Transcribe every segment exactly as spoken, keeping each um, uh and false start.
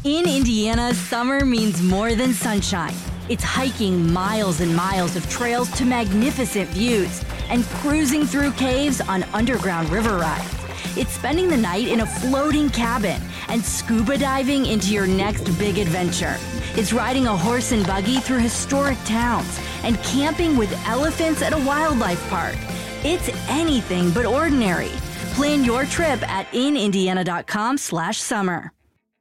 In Indiana, summer means more than sunshine. It's hiking miles and miles of trails to magnificent views and cruising through caves on underground river rides. It's spending the night in a floating cabin and scuba diving into your next big adventure. It's riding a horse and buggy through historic towns and camping with elephants at a wildlife park. It's anything but ordinary. Plan your trip at inindiana.com slash summer.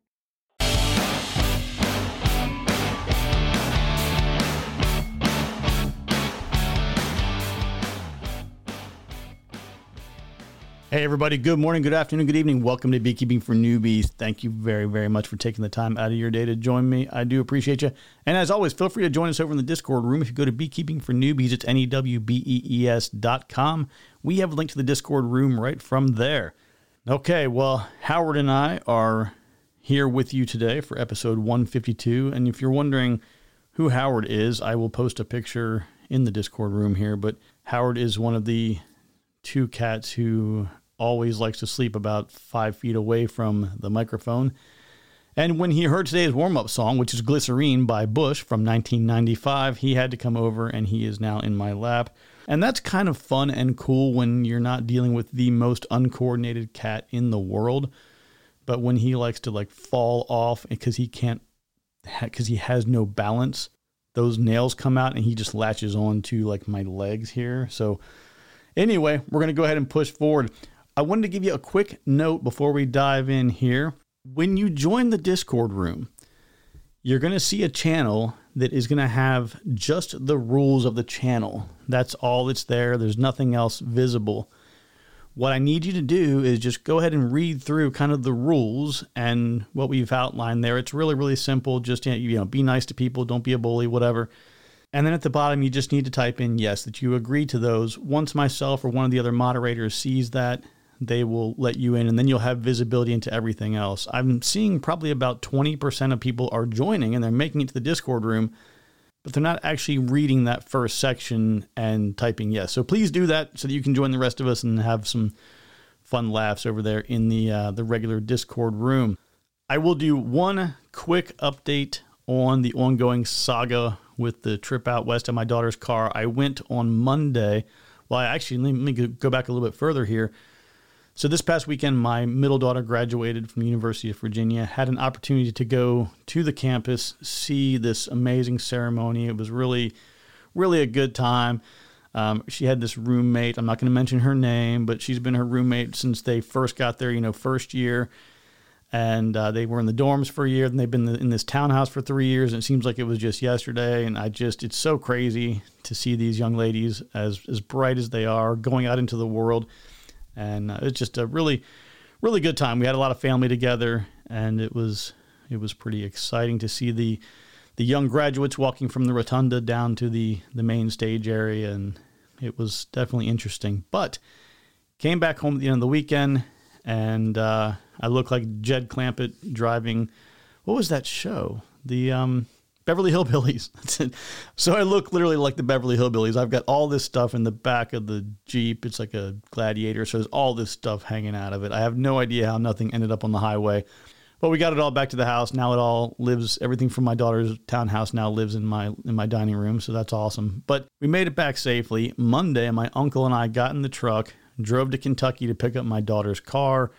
Hey everybody, good morning, good afternoon, good evening. Welcome to Beekeeping for Newbies. Thank you very, very much for taking the time out of your day to join me. I do appreciate you. And as always, feel free to join us over in the Discord room. If you go to Beekeeping for Newbies, it's N E W B E E S dot com. We have a link to the Discord room right from there. Okay, well, Howard and I are here with you today for episode one fifty-two. And if you're wondering who Howard is, I will post a picture in the Discord room here. But Howard is one of the two cats who always likes to sleep about five feet away from the microphone. And when he heard today's warm-up song, which is Glycerine by Bush from nineteen ninety-five, he had to come over, and he is now in my lap. And that's kind of fun and cool when you're not dealing with the most uncoordinated cat in the world. But when he likes to like fall off because he can't, because he has no balance, those nails come out and he just latches on to like my legs here. So anyway, we're going to go ahead and push forward. I wanted to give you a quick note before we dive in here. When you join the Discord room, you're going to see a channel that is going to have just the rules of the channel. That's all that's there. There's nothing else visible. What I need you to do is just go ahead and read through kind of the rules and what we've outlined there. It's really, really simple. Just, you know, be nice to people. Don't be a bully, whatever. And then at the bottom, you just need to type in yes, that you agree to those. Once myself or one of the other moderators sees that, they will let you in, and then you'll have visibility into everything else. I'm seeing probably about twenty percent of people are joining, and they're making it to the Discord room, but they're not actually reading that first section and typing yes. So please do that so that you can join the rest of us and have some fun laughs over there in the uh, the regular Discord room. I will do one quick update on the ongoing saga with the trip out west in my daughter's car. I went on Monday. Well, I actually, let me go back a little bit further here. So this past weekend, my middle daughter graduated from the University of Virginia, had an opportunity to go to the campus, see this amazing ceremony. It was really, really a good time. Um, she had this roommate. I'm not going to mention her name, but she's been her roommate since they first got there, you know, first year. And uh, they were in the dorms for a year, and they've been in this townhouse for three years, and it seems like it was just yesterday. And I just, it's so crazy to see these young ladies, as as bright as they are, going out into the world. And uh, it's just a really, really good time. We had a lot of family together, and it was it was pretty exciting to see the the young graduates walking from the rotunda down to the, the main stage area, and it was definitely interesting. But came back home at the end of the weekend, and uh, I looked like Jed Clampett driving, what was that show? The um, Beverly Hillbillies. So I look literally like the Beverly Hillbillies. I've got all this stuff in the back of the Jeep. It's like a Gladiator, so there's all this stuff hanging out of it. I have no idea how nothing ended up on the highway. But we got it all back to the house. Now it all lives, everything from my daughter's townhouse now lives in my in my dining room, so that's awesome. But we made it back safely. Monday, my uncle and I got in the truck, drove to Kentucky to pick up my daughter's car.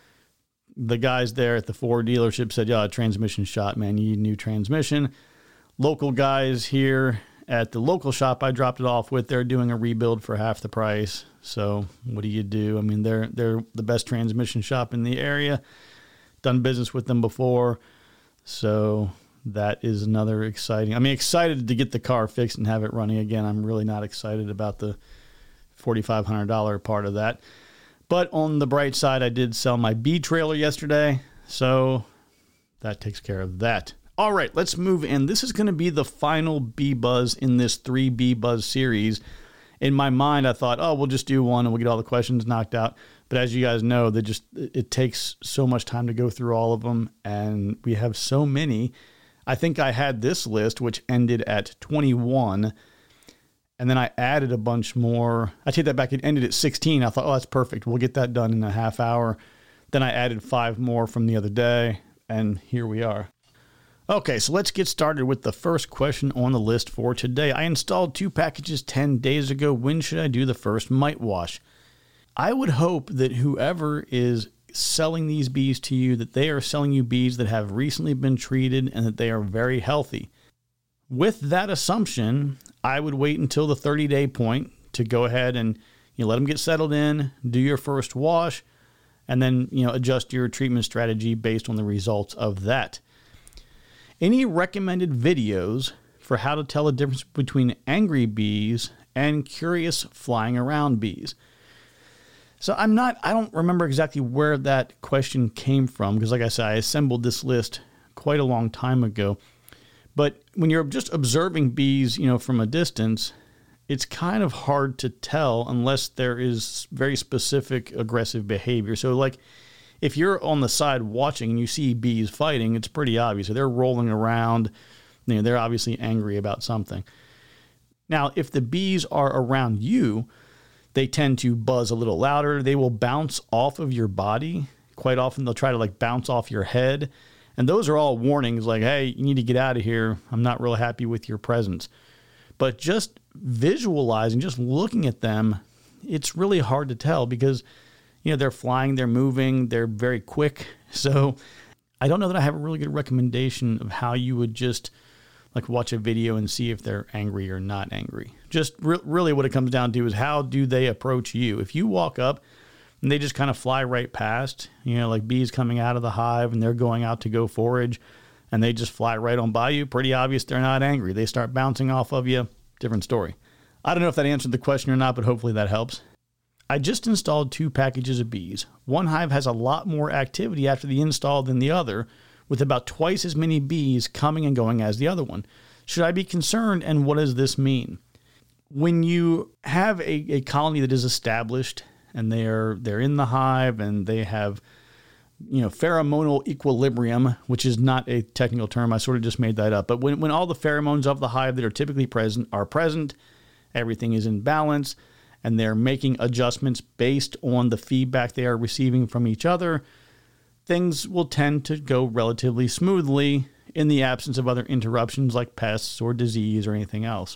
The guys there at the Ford dealership said, yeah, transmission shot, man, you need a new transmission. Local guys here at the local shop I dropped it off with, they're doing a rebuild for half the price. So what do you do? I mean, they're they're the best transmission shop in the area. Done business with them before. So that is another exciting. I mean, excited to get the car fixed and have it running again. I'm really not excited about the forty-five hundred dollars part of that. But on the bright side, I did sell my bee trailer yesterday. So that takes care of that. All right, let's move in. This is going to be the final Bee Buzz in this three Bee Buzz series. In my mind, I thought, oh, we'll just do one and we'll get all the questions knocked out. But as you guys know, they just it takes so much time to go through all of them, and we have so many. I think I had this list, which ended at twenty-one, and then I added a bunch more. I take that back. It ended at sixteen. I thought, oh, that's perfect. We'll get that done in a half hour. Then I added five more from the other day. And here we are. Okay, so let's get started with the first question on the list for today. I installed two packages ten days ago. When should I do the first mite wash? I would hope that whoever is selling these bees to you, that they are selling you bees that have recently been treated and that they are very healthy. With that assumption, I would wait until the thirty-day point to go ahead and you know, let them get settled in, do your first wash, and then you know adjust your treatment strategy based on the results of that. Any recommended videos for how to tell the difference between angry bees and curious flying around bees? So I'm not, I don't remember exactly where that question came from because like I said, I assembled this list quite a long time ago. But when you're just observing bees, you know, from a distance, it's kind of hard to tell unless there is very specific aggressive behavior. So like if you're on the side watching and you see bees fighting, it's pretty obvious. So they're rolling around, you know, they're obviously angry about something. Now, if the bees are around you, they tend to buzz a little louder. They will bounce off of your body. Quite often they'll try to like bounce off your head. And those are all warnings like, hey, you need to get out of here. I'm not real happy with your presence. But just visualizing, just looking at them, it's really hard to tell because, you know, they're flying, they're moving, they're very quick. So I don't know that I have a really good recommendation of how you would just like watch a video and see if they're angry or not angry. Just re- really what it comes down to is how do they approach you? If you walk up and they just kind of fly right past, you know, like bees coming out of the hive and they're going out to go forage and they just fly right on by you, pretty obvious they're not angry. They start bouncing off of you, different story. I don't know if that answered the question or not, but hopefully that helps. I just installed two packages of bees. One hive has a lot more activity after the install than the other, with about twice as many bees coming and going as the other one. Should I be concerned, and what does this mean? When you have a, a colony that is established and they're they're in the hive and they have you know pheromonal equilibrium, which is not a technical term, I sort of just made that up, but when, when all the pheromones of the hive that are typically present are present, everything is in balance, and they're making adjustments based on the feedback they are receiving from each other, things will tend to go relatively smoothly in the absence of other interruptions like pests or disease or anything else.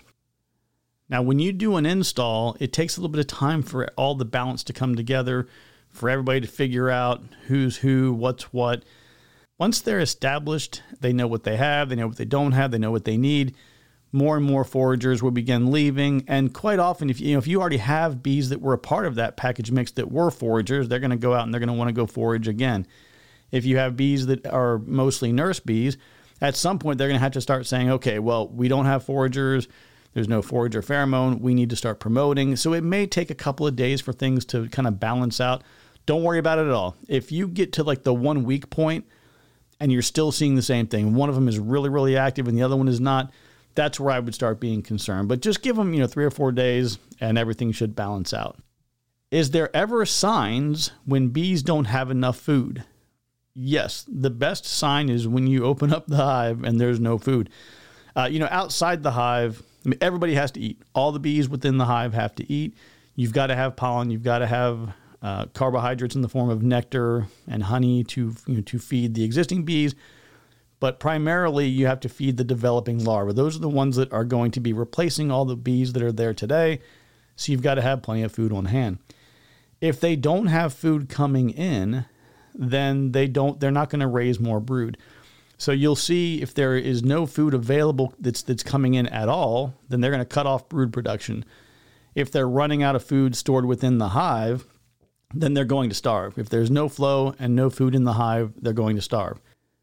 Now, when you do an install, it takes a little bit of time for all the balance to come together, for everybody to figure out who's who, what's what. Once they're established, they know what they have, they know what they don't have, they know what they need. More and more foragers will begin leaving. And quite often, if you know, if you already have bees that were a part of that package mix that were foragers, they're going to go out and they're going to want to go forage again. If you have bees that are mostly nurse bees, at some point they're going to have to start saying, okay, well, we don't have foragers. There's no forager pheromone. We need to start promoting. So it may take a couple of days for things to kind of balance out. Don't worry about it at all. If you get to like the one week point and you're still seeing the same thing, one of them is really, really active and the other one is not, that's where I would start being concerned. But just give them, you know, three or four days and everything should balance out. Is there ever signs when bees don't have enough food? Yes, the best sign is when you open up the hive and there's no food. Uh, you know, outside the hive, I mean, everybody has to eat. All the bees within the hive have to eat. You've got to have pollen. You've got to have uh, carbohydrates in the form of nectar and honey to you know, to feed the existing bees. But primarily, you have to feed the developing larvae. Those are the ones that are going to be replacing all the bees that are there today. So you've got to have plenty of food on hand. If they don't have food coming in, then they don't, they're not going to raise more brood. So you'll see if there is no food available that's that's coming in at all, then they're going to cut off brood production. If they're running out of food stored within the hive, then they're going to starve. If there's no flow and no food in the hive, they're going to starve.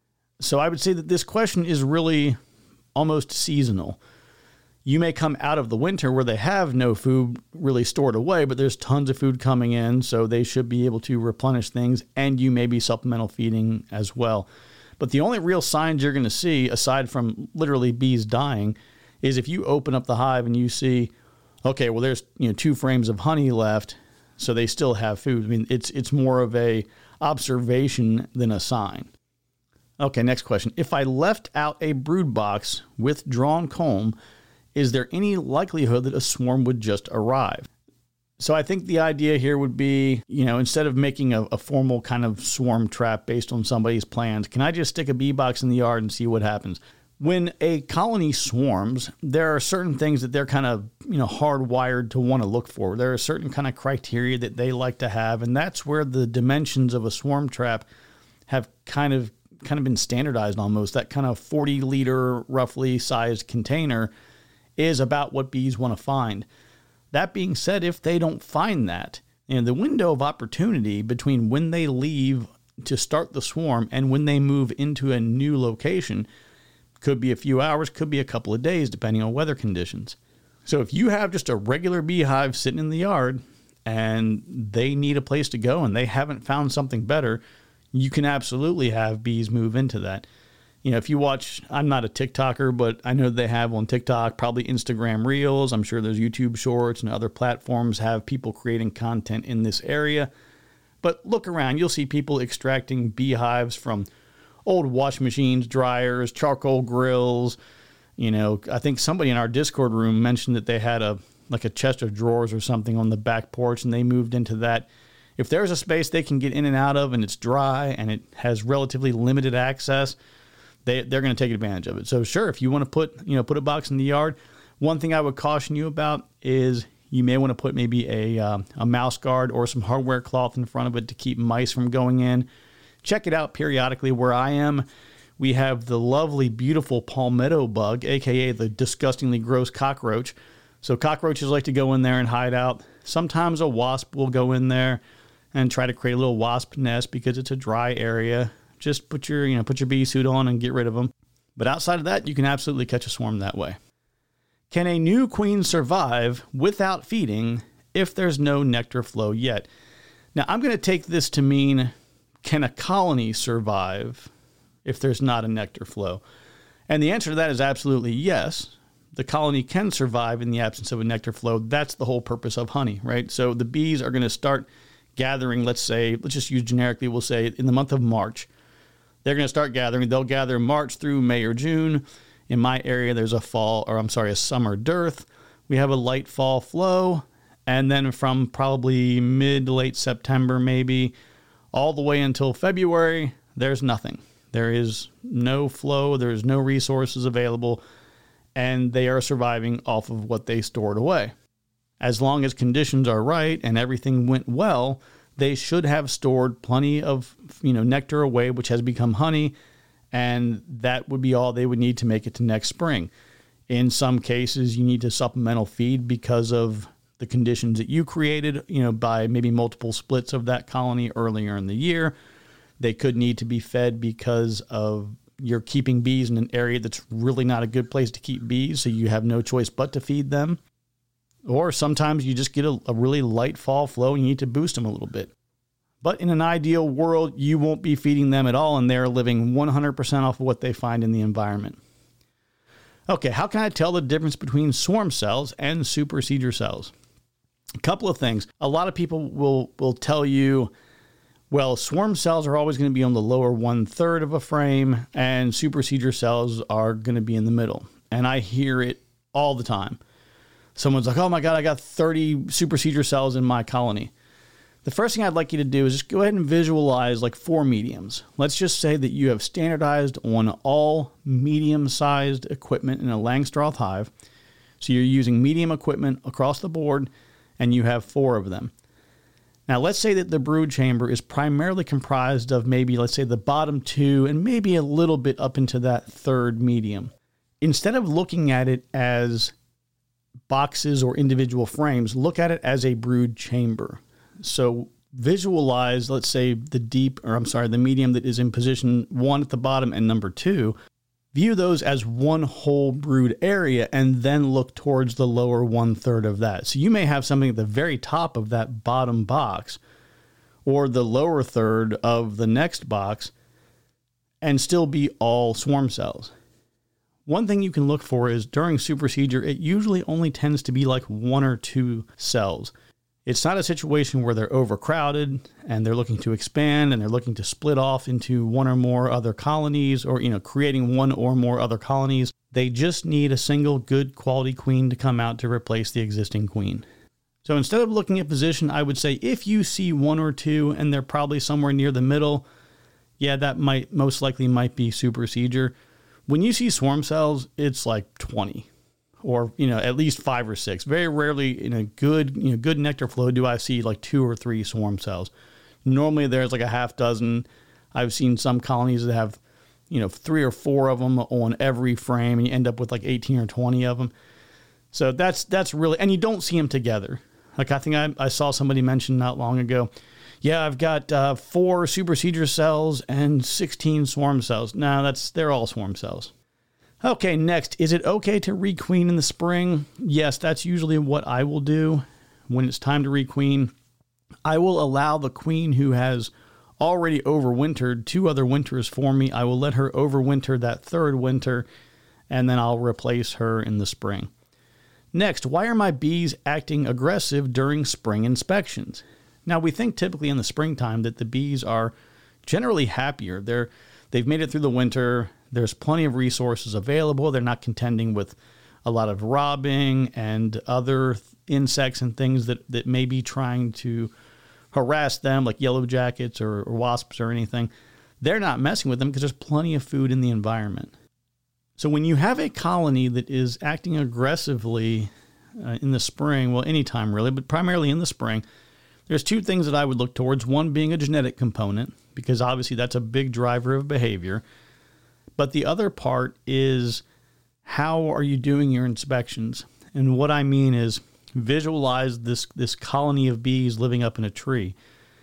So I would say that this question is really almost seasonal. You may come out of the winter where they have no food really stored away, but there's tons of food coming in, so they should be able to replenish things, and you may be supplemental feeding as well. But the only real signs you're going to see, aside from literally bees dying, is if you open up the hive and you see, okay, well, there's you know two frames of honey left, so they still have food. I mean, it's it's more of a observation than a sign. Okay, next question. If I left out a brood box with drawn comb, is there any likelihood that a swarm would just arrive? So I think the idea here would be, you know, instead of making a, a formal kind of swarm trap based on somebody's plans, can I just stick a bee box in the yard and see what happens? When a colony swarms, there are certain things that they're kind of, you know, hardwired to want to look for. There are certain kind of criteria that they like to have, and that's where the dimensions of a swarm trap have kind of kind of been standardized almost. That kind of forty liter roughly sized container is about what bees want to find. That being said, if they don't find that, you know, the window of opportunity between when they leave to start the swarm and when they move into a new location could be a few hours, could be a couple of days, depending on weather conditions. So if you have just a regular beehive sitting in the yard and they need a place to go and they haven't found something better, you can absolutely have bees move into that. You know, if you watch, I'm not a TikToker, but I know they have on TikTok, probably Instagram Reels. I'm sure there's YouTube Shorts and other platforms have people creating content in this area. But look around, you'll see people extracting beehives from old wash machines, dryers, charcoal grills. You know, I think somebody in our Discord room mentioned that they had a like a chest of drawers or something on the back porch and they moved into that. If there's a space they can get in and out of and it's dry and it has relatively limited access, They, they're going to take advantage of it. So sure, if you want to put, you know, put a box in the yard, one thing I would caution you about is you may want to put maybe a, um, a mouse guard or some hardware cloth in front of it to keep mice from going in. Check it out periodically. Where I am, we have the lovely, beautiful palmetto bug, a k a the disgustingly gross cockroach. So cockroaches like to go in there and hide out. Sometimes a wasp will go in there and try to create a little wasp nest because it's a dry area. Just put your, you know, put your bee suit on and get rid of them. But outside of that, you can absolutely catch a swarm that way. Can a new queen survive without feeding if there's no nectar flow yet? Now, I'm going to take this to mean, can a colony survive if there's not a nectar flow? And the answer to that is absolutely yes. The colony can survive in the absence of a nectar flow. That's the whole purpose of honey, right? So the bees are going to start gathering, let's say, let's just use generically, we'll say in the month of March. They're going to start gathering. They'll gather March through May or June. In my area, there's a fall, or I'm sorry, a summer dearth. We have a light fall flow. And then from probably mid to late September, maybe, all the way until February, there's nothing. There is no flow. There's no resources available. And they are surviving off of what they stored away. As long as conditions are right and everything went well, they should have stored plenty of, you know, nectar away, which has become honey, and that would be all they would need to make it to next spring. In some cases, you need to supplemental feed because of the conditions that you created, you know, by maybe multiple splits of that colony earlier in the year. They could need to be fed because of you're keeping bees in an area that's really not a good place to keep bees, so you have no choice but to feed them. Or sometimes you just get a, a really light fall flow and you need to boost them a little bit. But in an ideal world, you won't be feeding them at all and they're living one hundred percent off of what they find in the environment. Okay, how can I tell the difference between swarm cells and supersedure cells? A couple of things. A lot of people will, will tell you, well, swarm cells are always going to be on the lower one third of a frame and supersedure cells are going to be in the middle. And I hear it all the time. Someone's like, oh my God, I got thirty supersedure cells in my colony. The first thing I'd like you to do is just go ahead and visualize like four mediums. Let's just say that you have standardized on all medium-sized equipment in a Langstroth hive. So you're using medium equipment across the board, and you have four of them. Now, let's say that the brood chamber is primarily comprised of maybe, let's say, the bottom two and maybe a little bit up into that third medium. Instead of looking at it as boxes or individual frames, look at it as a brood chamber. So visualize, let's say, the deep, or I'm sorry, the medium that is in position one at the bottom and number two. View those as one whole brood area and then look towards the lower one third of that. So you may have something at the very top of that bottom box or the lower third of the next box and still be all swarm cells. One thing you can look for is during supersedure, it usually only tends to be like one or two cells. It's not a situation where they're overcrowded and they're looking to expand and they're looking to split off into one or more other colonies or, you know, creating one or more other colonies. They just need a single good quality queen to come out to replace the existing queen. So instead of looking at position, I would say if you see one or two and they're probably somewhere near the middle, yeah, that might most likely might be supersedure. When you see swarm cells, it's like twenty or, you know, at least five or six. Very rarely in a good, you know, good nectar flow do I see like two or three swarm cells. Normally there's like a half dozen. I've seen some colonies that have, you know, three or four of them on every frame, and you end up with like eighteen or twenty of them. So that's, that's really, and you don't see them together. Like I think I, I saw somebody mention not long ago, yeah, I've got uh, four supersedure cells and sixteen swarm cells. No, that's they're all swarm cells. Okay, next, is it okay to requeen in the spring? Yes, that's usually what I will do when it's time to requeen. I will allow the queen who has already overwintered two other winters for me. I will let her overwinter that third winter, and then I'll replace her in the spring. Next, why are my bees acting aggressive during spring inspections? Now, we think typically in the springtime that the bees are generally happier. They're, they've made it through the winter. There's plenty of resources available. They're not contending with a lot of robbing and other insects and things that, that may be trying to harass them, like yellow jackets or, or wasps or anything. They're not messing with them because there's plenty of food in the environment. So when you have a colony that is acting aggressively uh, in the spring, well, anytime really, but primarily in the spring, there's two things that I would look towards. One being a genetic component, because obviously that's a big driver of behavior. But the other part is, how are you doing your inspections? And what I mean is visualize this, this colony of bees living up in a tree.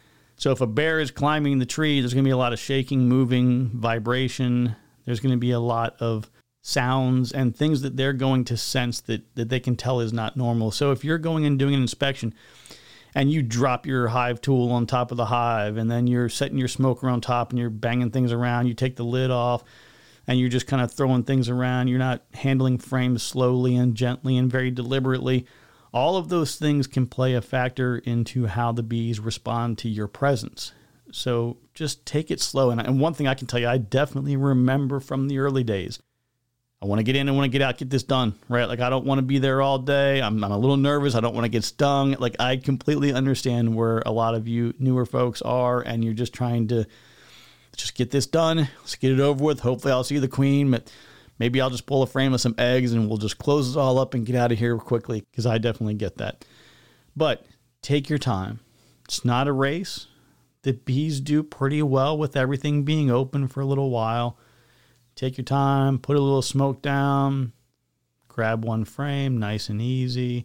So if a bear is climbing the tree, there's going to be a lot of shaking, moving, vibration. There's going to be a lot of sounds and things that they're going to sense that, that they can tell is not normal. So if you're going and doing an inspection and you drop your hive tool on top of the hive, and then you're setting your smoker on top and you're banging things around, you take the lid off and you're just kind of throwing things around, you're not handling frames slowly and gently and very deliberately, all of those things can play a factor into how the bees respond to your presence. So just take it slow. And, and one thing I can tell you, I definitely remember from the early days, I want to get in, I want to get out, get this done, right? Like, I don't want to be there all day. I'm, I'm a little nervous. I don't want to get stung. Like, I completely understand where a lot of you newer folks are, and you're just trying to just get this done. Let's get it over with. Hopefully I'll see the queen, but maybe I'll just pull a frame of some eggs and we'll just close this all up and get out of here quickly, because I definitely get that. But take your time. It's not a race. The bees do pretty well with everything being open for a little while. Take your time, put a little smoke down, grab one frame, nice and easy.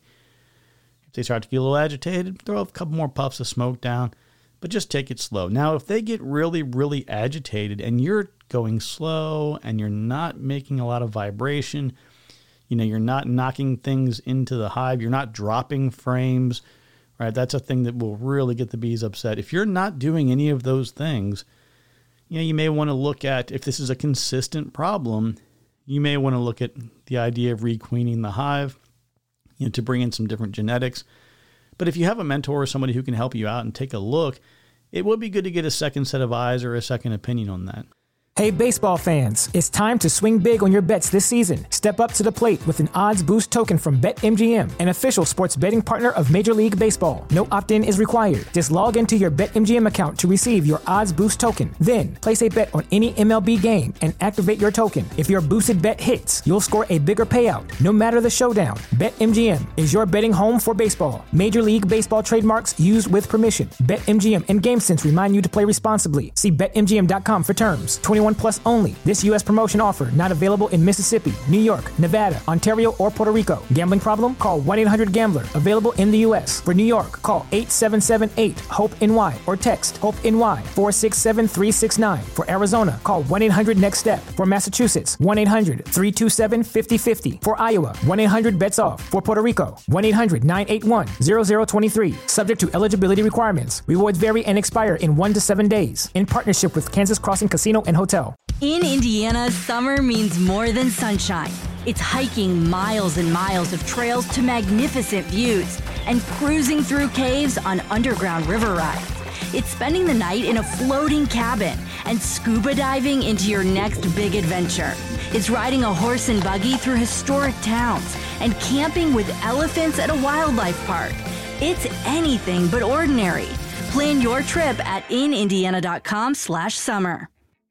If they start to get a little agitated, throw a couple more puffs of smoke down, but just take it slow. Now, if they get really, really agitated and you're going slow and you're not making a lot of vibration, you know, you're not knocking things into the hive, you're not dropping frames, right? That's a thing that will really get the bees upset. If you're not doing any of those things, you know, you may want to look at, if this is a consistent problem, you may want to look at the idea of requeening the hive, you know, to bring in some different genetics. But if you have a mentor or somebody who can help you out and take a look, it would be good to get a second set of eyes or a second opinion on that. Hey, baseball fans, it's time to swing big on your bets this season. Step up to the plate with an odds boost token from BetMGM, an official sports betting partner of Major League Baseball. No opt-in is required. Just log into your BetMGM account to receive your odds boost token. Then, place a bet on any M L B game and activate your token. If your boosted bet hits, you'll score a bigger payout, no matter the showdown. BetMGM is your betting home for baseball. Major League Baseball trademarks used with permission. BetMGM and GameSense remind you to play responsibly. See Bet M G M dot com for terms. twenty-one plus only. This U S promotion offer not available in Mississippi, New York, Nevada, Ontario, or Puerto Rico. Gambling problem? Call one eight hundred gambler. Available in the U S. For New York, call eight seven seven eight hope N Y or text HOPE-NY four six seven three six nine. For Arizona, call one eight hundred next step. For Massachusetts, one eight hundred three two seven five zero five zero. For Iowa, one eight hundred bets off. For Puerto Rico, one eight hundred nine eight one zero zero two three. Subject to eligibility requirements. Rewards vary and expire in one to seven days. In partnership with Kansas Crossing Casino and Hotel. In Indiana, summer means more than sunshine. It's hiking miles and miles of trails to magnificent views and cruising through caves on underground river rides. It's spending the night in a floating cabin and scuba diving into your next big adventure. It's riding a horse and buggy through historic towns and camping with elephants at a wildlife park. It's anything but ordinary. Plan your trip at inindiana.com slash summer.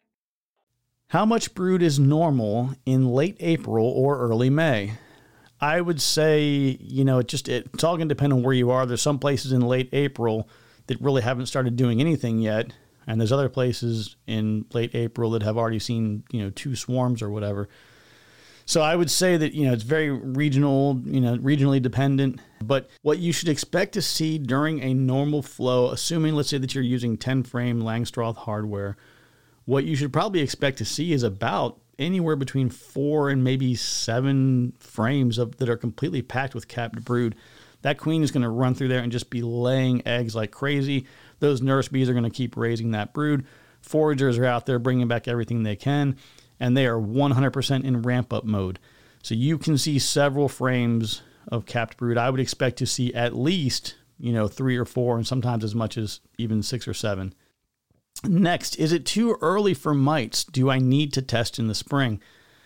How much brood is normal in late April or early May? I would say, you know, it just it, it's all going to depend on where you are. There's some places in late April that really haven't started doing anything yet. And there's other places in late April that have already seen, you know, two swarms or whatever. So I would say that, you know, it's very regional, you know, regionally dependent. But what you should expect to see during a normal flow, assuming, let's say that you're using ten frame Langstroth hardware, what you should probably expect to see is about anywhere between four and maybe seven frames of that are completely packed with capped brood. That queen is going to run through there and just be laying eggs like crazy. Those nurse bees are going to keep raising that brood. Foragers are out there bringing back everything they can, and they are one hundred percent in ramp-up mode. So you can see several frames of capped brood. I would expect to see at least, you know, three or four, and sometimes as much as even six or seven. Next, is it too early for mites? Do I need to test in the spring?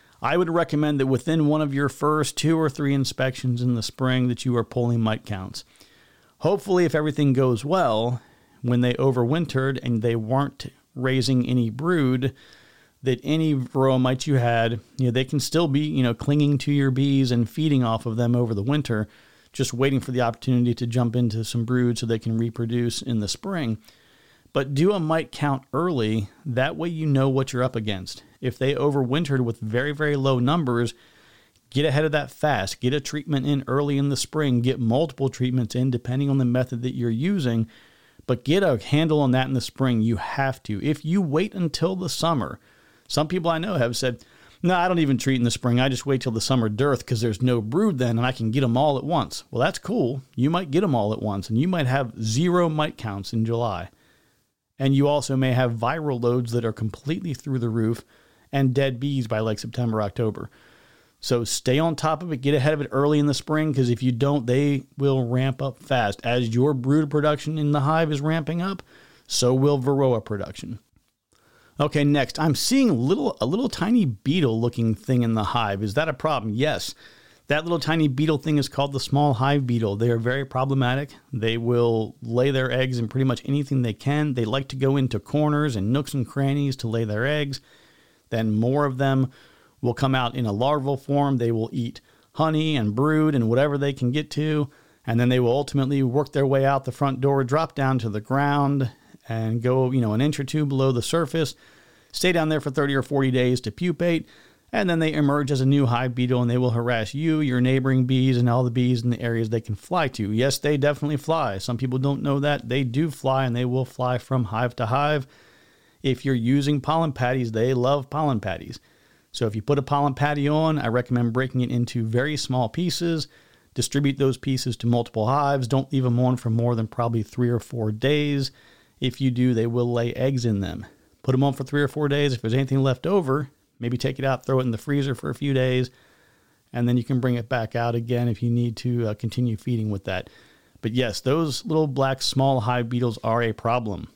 I would recommend that within one of your first two or three inspections in the spring that you are pulling mite counts. Hopefully, if everything goes well, when they overwintered and they weren't raising any brood, that any varroa mites you had, you know, they can still be, you know, clinging to your bees and feeding off of them over the winter, just waiting for the opportunity to jump into some brood so they can reproduce in the spring. But do a mite count early. That way you know what you're up against. If they overwintered with very, very low numbers, get ahead of that fast. Get a treatment in early in the spring. Get multiple treatments in depending on the method that you're using. But get a handle on that in the spring. You have to. If you wait until the summer, some people I know have said, no, I don't even treat in the spring. I just wait till the summer dearth because there's no brood then and I can get them all at once. Well, that's cool. You might get them all at once and you might have zero mite counts in July. And you also may have viral loads that are completely through the roof and dead bees by like September, October. So stay on top of it. Get ahead of it early in the spring because if you don't, they will ramp up fast. As your brood production in the hive is ramping up, so will varroa production. Okay, next, I'm seeing little a little tiny beetle-looking thing in the hive. Is that a problem? Yes. That little tiny beetle thing is called the small hive beetle. They are very problematic. They will lay their eggs in pretty much anything they can. They like to go into corners and nooks and crannies to lay their eggs. Then more of them will come out in a larval form. They will eat honey and brood and whatever they can get to. And then they will ultimately work their way out the front door, drop down to the ground, and go, you know, an inch or two below the surface, stay down there for thirty or forty days to pupate. And then they emerge as a new hive beetle and they will harass you, your neighboring bees, and all the bees in the areas they can fly to. Yes, they definitely fly. Some people don't know that. They do fly and they will fly from hive to hive. If you're using pollen patties, they love pollen patties. So if you put a pollen patty on, I recommend breaking it into very small pieces. Distribute those pieces to multiple hives. Don't leave them on for more than probably three or four days. If you do, they will lay eggs in them. Put them on for three or four days. If there's anything left over, maybe take it out, throw it in the freezer for a few days, and then you can bring it back out again if you need to uh, continue feeding with that. But yes, those little black small hive beetles are a problem.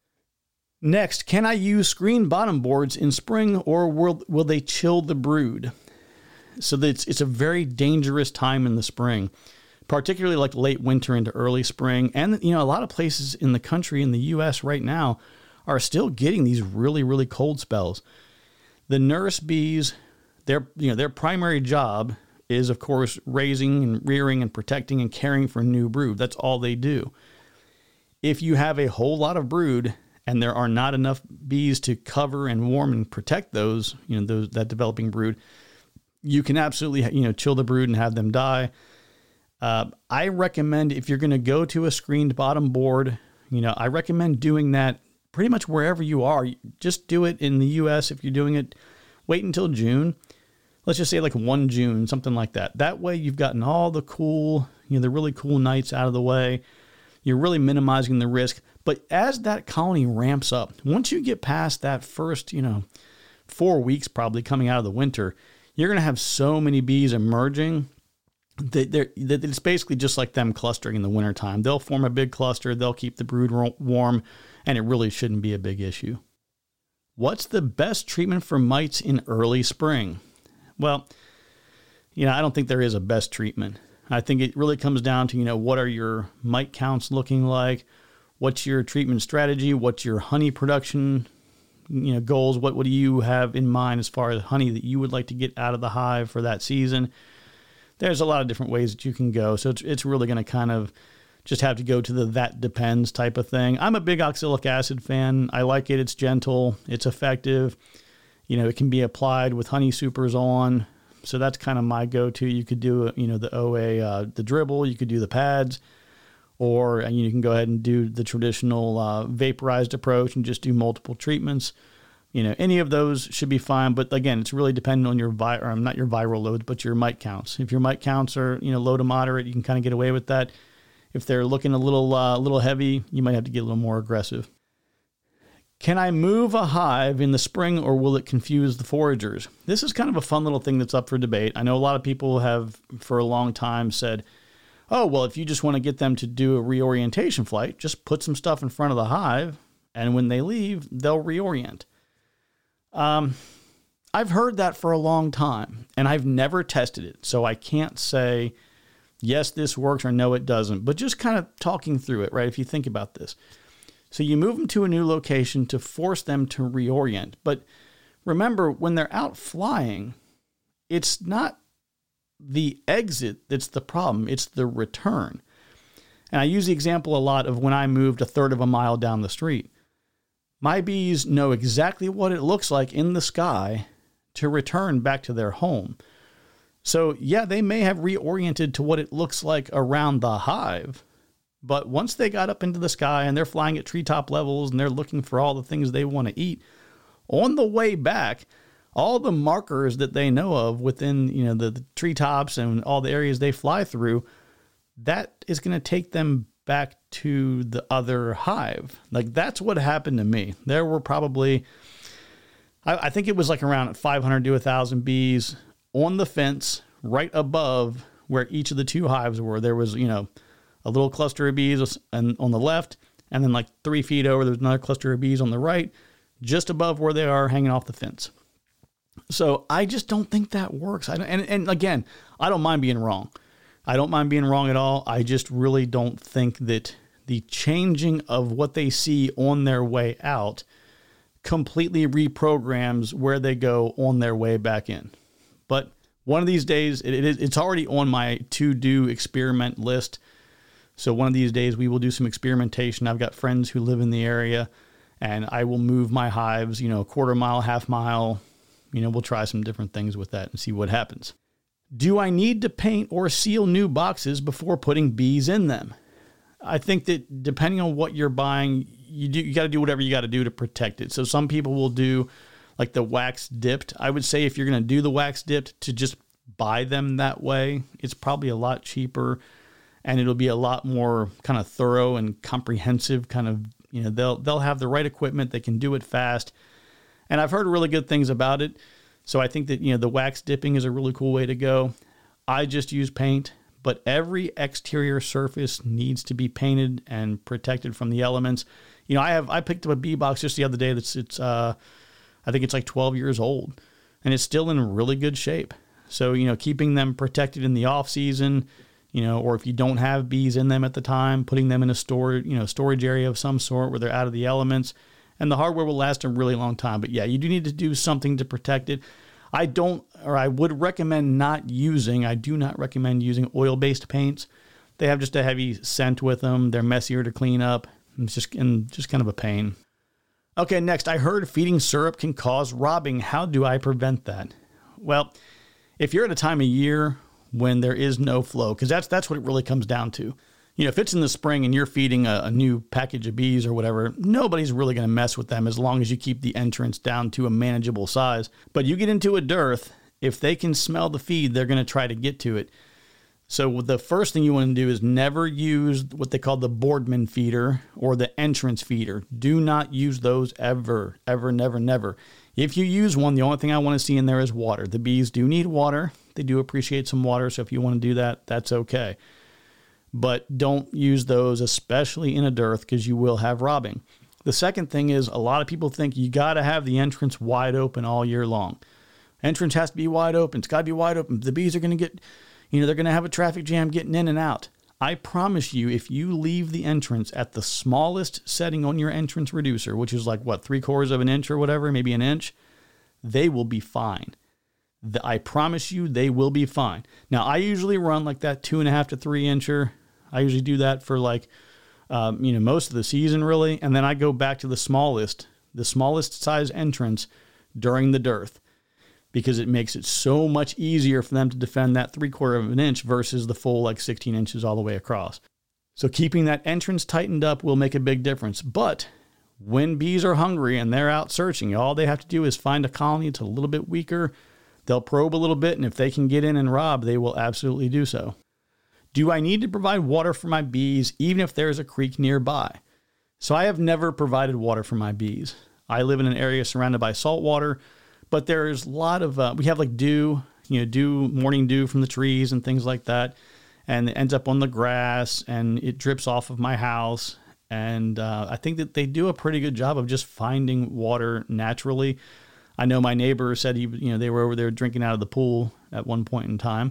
Next, can I use screen bottom boards in spring or will, will they chill the brood? So that it's, it's a very dangerous time in the spring, particularly like late winter into early spring. And, you know, a lot of places in the country, in the U S right now, are still getting these really, really cold spells. The nurse bees, their you know their primary job is, of course, raising and rearing and protecting and caring for new brood. That's all they do. If you have a whole lot of brood and there are not enough bees to cover and warm and protect those, you know, those that developing brood, you can absolutely you know chill the brood and have them die. Uh, I recommend if you're going to go to a screened bottom board, you know, I recommend doing that pretty much wherever you are. Just do it in the U S if you're doing it. Wait until June. Let's just say like one June, something like that. That way you've gotten all the cool, you know, the really cool nights out of the way. You're really minimizing the risk. But as that colony ramps up, once you get past that first, you know, four weeks probably coming out of the winter, you're going to have so many bees emerging that they're, that it's basically just like them clustering in the wintertime. They'll form a big cluster. They'll keep the brood warm. And it really shouldn't be a big issue. What's the best treatment for mites in early spring? Well, you know, I don't think there is a best treatment. I think it really comes down to, you know, what are your mite counts looking like? What's your treatment strategy? What's your honey production, you know, goals? What, what do you have in mind as far as honey that you would like to get out of the hive for that season? There's a lot of different ways that you can go. So it's, it's really going to kind of just have to go to the that depends type of thing. I'm a big oxalic acid fan. I like it. It's gentle. It's effective. You know, it can be applied with honey supers on. So that's kind of my go-to. You could do, you know, the O A, uh, the dribble. You could do the pads, or and you can go ahead and do the traditional uh, vaporized approach and just do multiple treatments. You know, any of those should be fine. But again, it's really dependent on your vi- or not your viral loads, but your mite counts. If your mite counts are, you know, low to moderate, you can kind of get away with that. If they're looking a little, uh, little heavy, you might have to get a little more aggressive. Can I move a hive in the spring, or will it confuse the foragers? This is kind of a fun little thing that's up for debate. I know a lot of people have for a long time said, oh, well, if you just want to get them to do a reorientation flight, just put some stuff in front of the hive, and when they leave, they'll reorient. Um, I've heard that for a long time, and I've never tested it, so I can't say, yes, this works, or no, it doesn't. But just kind of talking through it, right, if you think about this. So you move them to a new location to force them to reorient. But remember, when they're out flying, it's not the exit that's the problem. It's the return. And I use the example a lot of when I moved a third of a mile down the street. My bees know exactly what it looks like in the sky to return back to their home. So yeah, they may have reoriented to what it looks like around the hive, but once they got up into the sky and they're flying at treetop levels and they're looking for all the things they want to eat, on the way back, all the markers that they know of within, you know, the, the treetops and all the areas they fly through, that is going to take them back to the other hive. Like, that's what happened to me. There were probably, I, I think it was like around five hundred to one thousand bees on the fence right above where each of the two hives were. There was, you know, a little cluster of bees and on the left, and then like three feet over, there's another cluster of bees on the right, just above where they are hanging off the fence. So I just don't think that works. I don't, and, and again, I don't mind being wrong. I don't mind being wrong at all. I just really don't think that the changing of what they see on their way out completely reprograms where they go on their way back in. But one of these days, it, it is, it's already on my to-do experiment list. So one of these days we will do some experimentation. I've got friends who live in the area, and I will move my hives, you know, a quarter mile, half mile. You know, we'll try some different things with that and see what happens. Do I need to paint or seal new boxes before putting bees in them? I think that depending on what you're buying, you do, you got to do whatever you got to do to protect it. So some people will do like the wax dipped. I would say if you're going to do the wax dipped, to just buy them that way. It's probably a lot cheaper, and it'll be a lot more kind of thorough and comprehensive kind of, you know, they'll, they'll have the right equipment. They can do it fast. And I've heard really good things about it. So I think that, you know, the wax dipping is a really cool way to go. I just use paint, but every exterior surface needs to be painted and protected from the elements. You know, I have, I picked up a bee box just the other day that's, it's, uh, I think it's like twelve years old, and it's still in really good shape. So, you know, keeping them protected in the off season, you know, or if you don't have bees in them at the time, putting them in a storage, you know, storage area of some sort where they're out of the elements, and the hardware will last a really long time. But yeah, you do need to do something to protect it. I don't, or I would recommend not using, I do not recommend using oil-based paints. They have just a heavy scent with them. They're messier to clean up. It's just, and just kind of a pain. Okay, next, I heard feeding syrup can cause robbing. How do I prevent that? Well, if you're at a time of year when there is no flow, because that's that's what it really comes down to. You know, if it's in the spring and you're feeding a, a new package of bees or whatever, nobody's really going to mess with them as long as you keep the entrance down to a manageable size. But you get into a dearth, if they can smell the feed, they're going to try to get to it. So the first thing you want to do is never use what they call the Boardman feeder or the entrance feeder. Do not use those ever, ever, never, never. If you use one, the only thing I want to see in there is water. The bees do need water. They do appreciate some water. So if you want to do that, that's okay. But don't use those, especially in a dearth, because you will have robbing. The second thing is a lot of people think you got to have the entrance wide open all year long. Entrance has to be wide open. It's got to be wide open. The bees are going to get, you know, they're going to have a traffic jam getting in and out. I promise you, if you leave the entrance at the smallest setting on your entrance reducer, which is like, what, three quarters of an inch or whatever, maybe an inch, they will be fine. The, I promise you, they will be fine. Now, I usually run like that two and a half to three incher. I usually do that for like, um, you know, most of the season really. And then I go back to the smallest, the smallest size entrance during the dearth, because it makes it so much easier for them to defend that three quarter of an inch versus the full like sixteen inches all the way across. So keeping that entrance tightened up will make a big difference. But when bees are hungry and they're out searching, all they have to do is find a colony that's a little bit weaker. They'll probe a little bit, and if they can get in and rob, they will absolutely do so. Do I need to provide water for my bees even if there's a creek nearby? So I have never provided water for my bees. I live in an area surrounded by salt water, but there's a lot of, uh, we have like dew, you know, dew, morning dew from the trees and things like that. And it ends up on the grass and it drips off of my house. And uh, I think that they do a pretty good job of just finding water naturally. I know my neighbor said he, you know, they were over there drinking out of the pool at one point in time.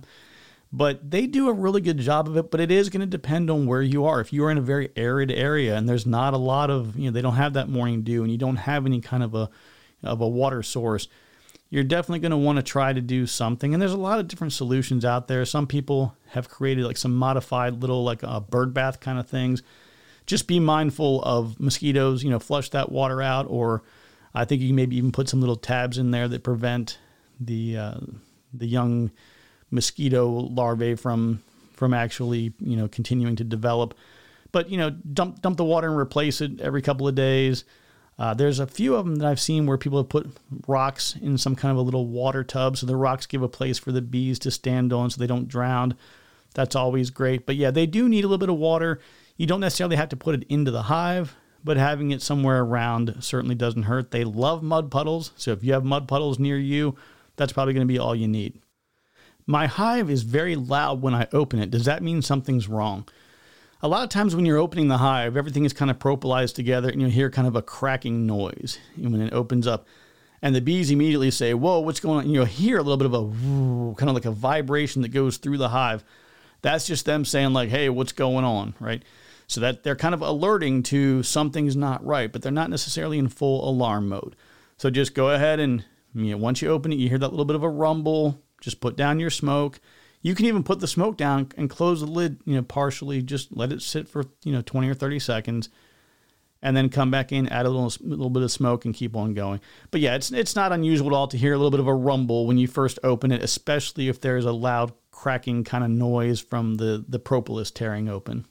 But they do a really good job of it, but it is going to depend on where you are. If you are in a very arid area and there's not a lot of, you know, they don't have that morning dew and you don't have any kind of a of a water source, you're definitely going to want to try to do something. And there's a lot of different solutions out there. Some people have created like some modified little like a bird bath kind of things. Just be mindful of mosquitoes, you know, flush that water out. Or I think you can maybe even put some little tabs in there that prevent the uh, the young mosquito larvae from from actually, you know, continuing to develop. But, you know, dump dump the water and replace it every couple of days. Uh, there's a few of them that I've seen where people have put rocks in some kind of a little water tub. So the rocks give a place for the bees to stand on so they don't drown. That's always great. But yeah, they do need a little bit of water. You don't necessarily have to put it into the hive, but having it somewhere around certainly doesn't hurt. They love mud puddles. So if you have mud puddles near you, that's probably going to be all you need. My hive is very loud when I open it. Does that mean something's wrong? A lot of times when you're opening the hive, everything is kind of propolized together and you hear kind of a cracking noise when it opens up. And the bees immediately say, whoa, what's going on? And you'll hear a little bit of a whoo, kind of like a vibration that goes through the hive. That's just them saying like, hey, what's going on, right? So that they're kind of alerting to something's not right, but they're not necessarily in full alarm mode. So just go ahead and, you know, once you open it, you hear that little bit of a rumble, just put down your smoke. You can even put the smoke down and close the lid, you know, partially, just let it sit for, you know, twenty or thirty seconds and then come back in, add a little, little bit of smoke and keep on going. But yeah, it's it's not unusual at all to hear a little bit of a rumble when you first open it, especially if there's a loud cracking kind of noise from the, the propolis tearing open.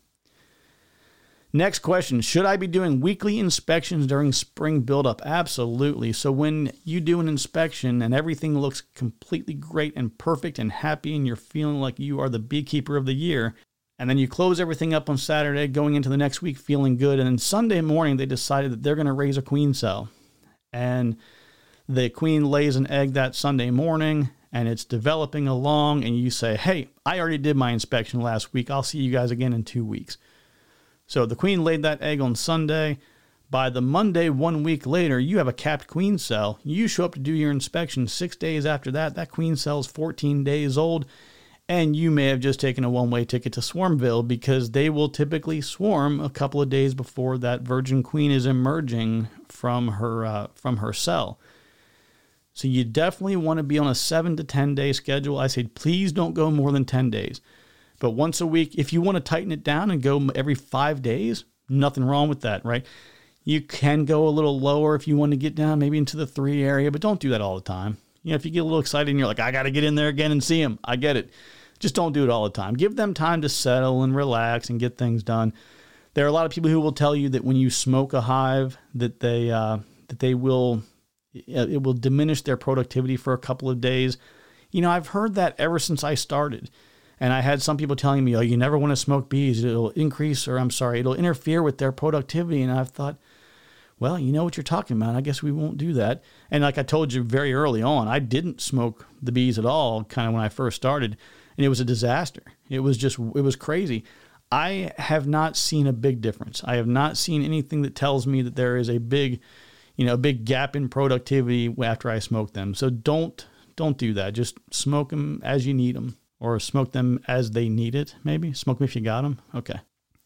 Next question, should I be doing weekly inspections during spring buildup? Absolutely. So when you do an inspection and everything looks completely great and perfect and happy and you're feeling like you are the beekeeper of the year, and then you close everything up on Saturday going into the next week feeling good, and then Sunday morning they decided that they're going to raise a queen cell. And the queen lays an egg that Sunday morning and it's developing along and you say, hey, I already did my inspection last week. I'll see you guys again in two weeks. So the queen laid that egg on Sunday. By the Monday, one week later, you have a capped queen cell. You show up to do your inspection six days after that. That queen cell is fourteen days old. And you may have just taken a one-way ticket to Swarmville because they will typically swarm a couple of days before that virgin queen is emerging from her uh, from her cell. So you definitely want to be on a seven to ten day schedule. I say please don't go more than ten days. But once a week, if you want to tighten it down and go every five days, nothing wrong with that, right? You can go a little lower if you want to get down maybe into the three area, but don't do that all the time. You know, if you get a little excited and you're like, I got to get in there again and see them, I get it. Just don't do it all the time. Give them time to settle and relax and get things done. There are a lot of people who will tell you that when you smoke a hive, that they uh, that they will it will diminish their productivity for a couple of days. You know, I've heard that ever since I started. And I had some people telling me, oh, you never want to smoke bees. It'll increase, or I'm sorry, it'll interfere with their productivity. And I've thought, well, you know what you're talking about. I guess we won't do that. And like I told you very early on, I didn't smoke the bees at all kind of when I first started. And it was a disaster. It was just, it was crazy. I have not seen a big difference. I have not seen anything that tells me that there is a big, you know, a big gap in productivity after I smoke them. So don't, don't do that. Just smoke them as you need them. or smoke them as they need it, maybe. Smoke them if you got them. Okay.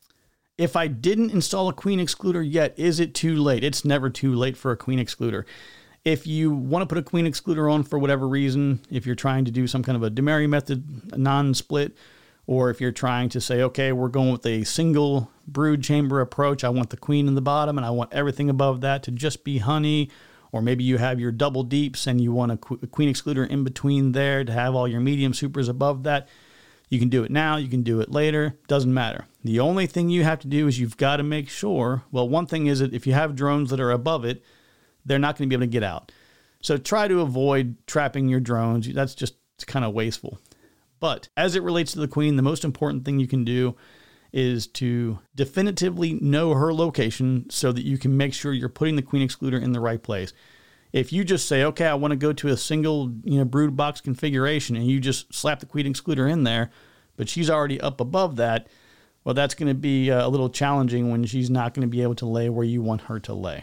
If I didn't install a queen excluder yet, is it too late? It's never too late for a queen excluder. If you want to put a queen excluder on for whatever reason, if you're trying to do some kind of a Demery method, a non-split, or if you're trying to say, okay, we're going with a single brood chamber approach, I want the queen in the bottom and I want everything above that to just be honey, or maybe you have your double deeps and you want a, qu- a queen excluder in between there to have all your medium supers above that. You can do it now, you can do it later, doesn't matter. The only thing you have to do is you've got to make sure, well, one thing is that if you have drones that are above it, they're not going to be able to get out. So try to avoid trapping your drones. That's just kind of wasteful. But as it relates to the queen, the most important thing you can do is to definitively know her location so that you can make sure you're putting the queen excluder in the right place. If you just say, okay, I want to go to a single, you know, brood box configuration, and you just slap the queen excluder in there, but she's already up above that, well, that's going to be a little challenging when she's not going to be able to lay where you want her to lay.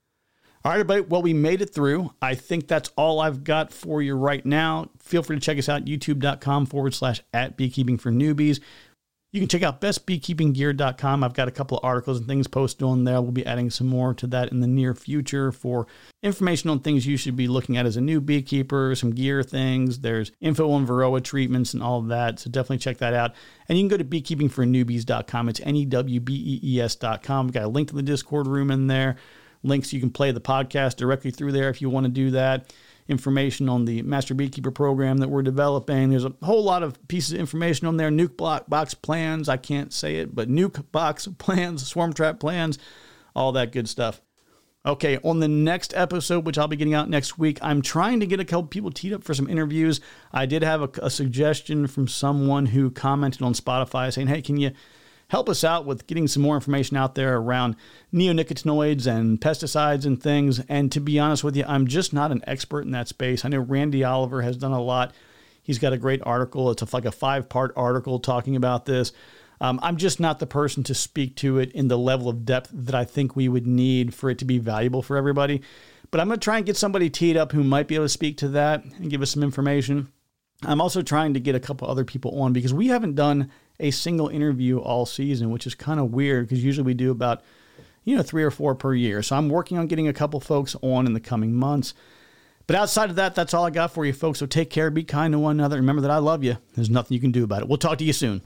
All right, everybody. Well, we made it through. I think that's all I've got for you right now. Feel free to check us out, youtube.com forward slash at beekeeping for newbies. You can check out best beekeeping gear dot com. I've got a couple of articles and things posted on there. We'll be adding some more to that in the near future for information on things you should be looking at as a new beekeeper, some gear things. There's info on Varroa treatments and all of that. So definitely check that out. And you can go to beekeeping for newbies dot com. It's N E W B E E S dot com. We've got a link to the Discord room in there. Links you can play the podcast directly through there if you want to do that. Information on the Master Beekeeper program that we're developing. There's a whole lot of pieces of information on there. Nuke block, box plans. I can't say it, but nuke box plans, swarm trap plans, all that good stuff. Okay, on the next episode, which I'll be getting out next week, I'm trying to get a couple people teed up for some interviews. I did have a, a suggestion from someone who commented on Spotify saying, hey, can you help us out with getting some more information out there around neonicotinoids and pesticides and things. And to be honest with you, I'm just not an expert in that space. I know Randy Oliver has done a lot. He's got a great article. It's a, like a five-part article talking about this. Um, I'm just not the person to speak to it in the level of depth that I think we would need for it to be valuable for everybody. But I'm going to try and get somebody teed up who might be able to speak to that and give us some information. I'm also trying to get a couple other people on because we haven't done a single interview all season, which is kind of weird because usually we do about, you know, three or four per year. So I'm working on getting a couple folks on in the coming months. But outside of that, that's all I got for you folks. So take care, be kind to one another. Remember that I love you. There's nothing you can do about it. We'll talk to you soon.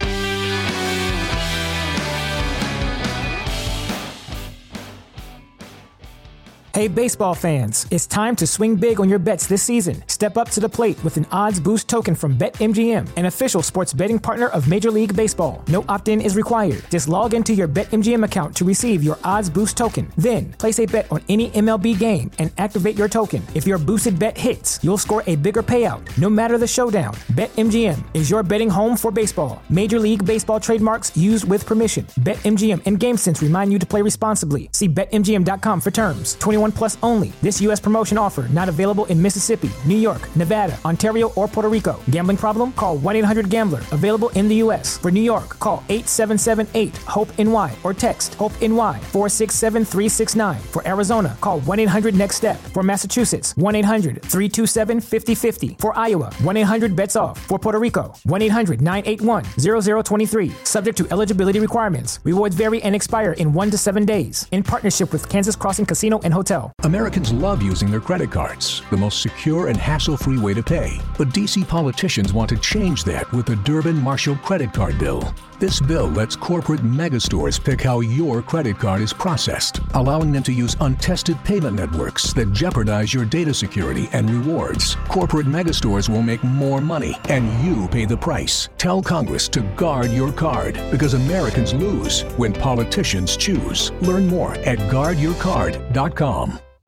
Hey, baseball fans, it's time to swing big on your bets this season. Step up to the plate with an odds boost token from BetMGM, an official sports betting partner of Major League Baseball. No opt-in is required. Just log into your BetMGM account to receive your odds boost token. Then, place a bet on any M L B game and activate your token. If your boosted bet hits, you'll score a bigger payout, no matter the showdown. BetMGM is your betting home for baseball. Major League Baseball trademarks used with permission. BetMGM and GameSense remind you to play responsibly. See Bet M G M dot com for terms. twenty-one plus only. This U S promotion offer not available in Mississippi, New York, Nevada, Ontario, or Puerto Rico. Gambling problem? Call one eight hundred gambler. Available in the U S. For New York, call eight seven seven eight hope N Y or text HOPE-N Y four six seven three six nine. For Arizona, call one eight hundred next step. For Massachusetts, one eight hundred three two seven five zero five zero. For Iowa, one eight hundred bets off. For Puerto Rico, one eight hundred nine eight one zero zero two three. Subject to eligibility requirements. Rewards vary and expire in one to seven days. In partnership with Kansas Crossing Casino and Hotel. Americans love using their credit cards, the most secure and hassle-free way to pay. But D C politicians want to change that with the Durbin-Marshall credit card bill. This bill lets corporate megastores pick how your credit card is processed, allowing them to use untested payment networks that jeopardize your data security and rewards. Corporate megastores will make more money, and you pay the price. Tell Congress to guard your card, because Americans lose when politicians choose. Learn more at guard your card dot com.